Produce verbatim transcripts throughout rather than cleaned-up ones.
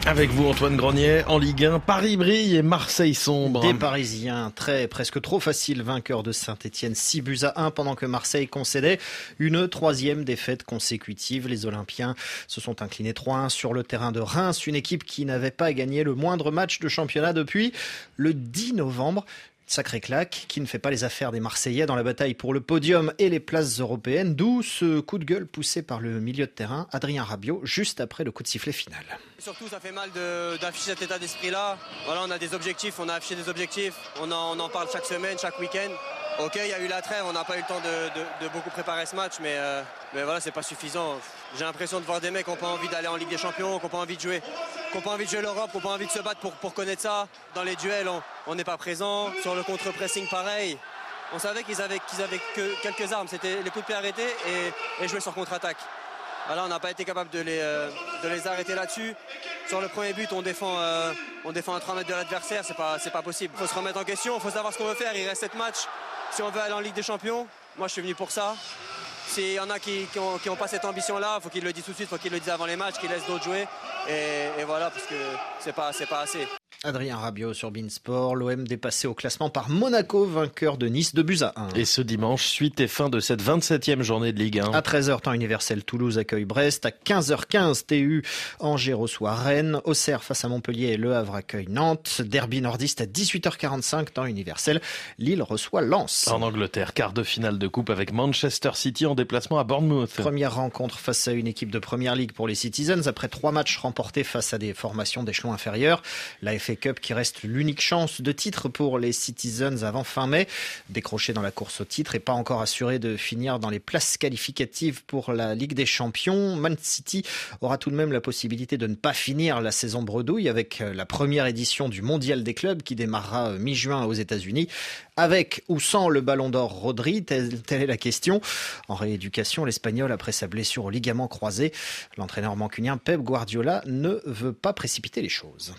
Avec vous Antoine Grenier, en Ligue un, Paris brille et Marseille sombre. Des Parisiens très, presque trop faciles, vainqueurs de Saint-Etienne, six buts à un pendant que Marseille concédait une troisième défaite consécutive. Les Olympiens se sont inclinés trois à un sur le terrain de Reims, une équipe qui n'avait pas gagné le moindre match de championnat depuis le dix novembre. Sacré claque qui ne fait pas les affaires des Marseillais dans la bataille pour le podium et les places européennes, d'où ce coup de gueule poussé par le milieu de terrain, Adrien Rabiot, juste après le coup de sifflet final. Surtout, ça fait mal de, d'afficher cet état d'esprit-là. Voilà, on a des objectifs, on a affiché des objectifs, on en, on en parle chaque semaine, chaque week-end. Ok, il y a eu la trêve, on n'a pas eu le temps de, de, de beaucoup préparer ce match, mais, euh, mais voilà, c'est pas suffisant. J'ai l'impression de voir des mecs qui n'ont pas envie d'aller en Ligue des Champions, qui n'ont pas envie de jouer, qui n'ont pas envie de jouer l'Europe, qui n'ont pas envie de se battre pour, pour connaître ça. Dans les duels, on n'est pas présent. Sur le contre-pressing, pareil. On savait qu'ils avaient, qu'ils avaient que quelques armes, c'était les coups de pied arrêtés et, et jouer sur contre-attaque. Voilà, on n'a pas été capable de les, euh, de les arrêter là-dessus. Sur le premier but, on défend, euh, on défend à trois mètres de l'adversaire, c'est pas, c'est pas possible. Il faut se remettre en question, il faut savoir ce qu'on veut faire. Il reste sept matchs. Si on veut aller en Ligue des Champions, moi je suis venu pour ça. S'il y en a qui n'ont qui ont pas cette ambition-là, il faut qu'ils le disent tout de suite, il faut qu'ils le disent avant les matchs, qu'ils laissent d'autres jouer. Et, et voilà, parce que c'est pas, c'est pas assez. Adrien Rabiot sur Beansport, l'O M dépassé au classement par Monaco, vainqueur de Nice, deux buts à un. Et ce dimanche, suite et fin de cette vingt-septième journée de Ligue un. À treize heures, temps universel, Toulouse accueille Brest. À quinze heures quinze, T U, Angers reçoit Rennes. Auxerre face à Montpellier et Le Havre accueille Nantes. Derby nordiste à dix-huit heures quarante-cinq, temps universel, Lille reçoit Lens. En Angleterre, quart de finale de coupe avec Manchester City en déplacement à Bournemouth. Première rencontre face à une équipe de Première Ligue pour les Citizens après trois matchs remportés face à des formations d'échelon inférieur. La F A Cup qui reste l'unique chance de titre pour les Citizens avant fin mai. Décroché dans la course au titre et pas encore assuré de finir dans les places qualificatives pour la Ligue des Champions. Man City aura tout de même la possibilité de ne pas finir la saison bredouille avec la première édition du Mondial des clubs qui démarrera mi-juin aux États-Unis. Avec ou sans le Ballon d'Or Rodri, telle, telle est la question. En rééducation, l'Espagnol, après sa blessure au ligament croisé, l'entraîneur mancunien Pep Guardiola ne veut pas précipiter les choses.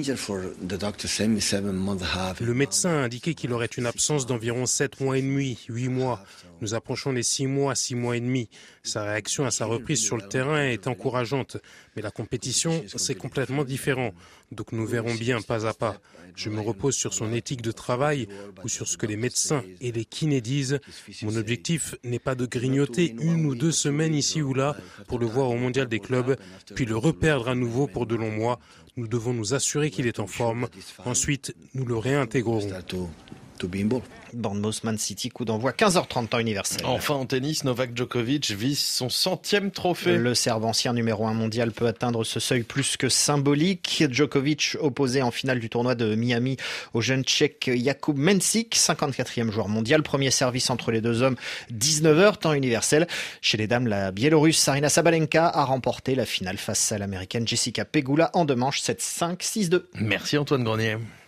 Le médecin a indiqué qu'il aurait une absence d'environ sept mois et demi, huit mois. Nous approchons les six mois, six mois et demi. Sa réaction à sa reprise sur le terrain est encourageante. Mais la compétition, c'est complètement différent. Donc nous verrons bien pas à pas. Je me repose sur son éthique de travail ou sur ce que les médecins et les kinés disent. Mon objectif n'est pas de grignoter une ou deux semaines ici ou là pour le voir au Mondial des clubs, puis le reperdre à nouveau pour de longs mois. Nous devons nous assurer qu'il est en forme. Ensuite, nous le réintégrerons. Bournemouth Man City, coup d'envoi quinze heures trente, temps universel. Enfin en tennis, Novak Djokovic vise son centième trophée. Le Serbe ancien numéro un mondial peut atteindre ce seuil plus que symbolique. Djokovic opposé en finale du tournoi de Miami au jeune tchèque Jakub Mensik, cinquante-quatrième joueur mondial. Premier service entre les deux hommes, dix-neuf heures, temps universel. Chez les dames, la Biélorusse Aryna Sabalenka a remporté la finale face à l'américaine Jessica Pegula en deux manches, sept cinq, six deux. Merci Antoine Grenier.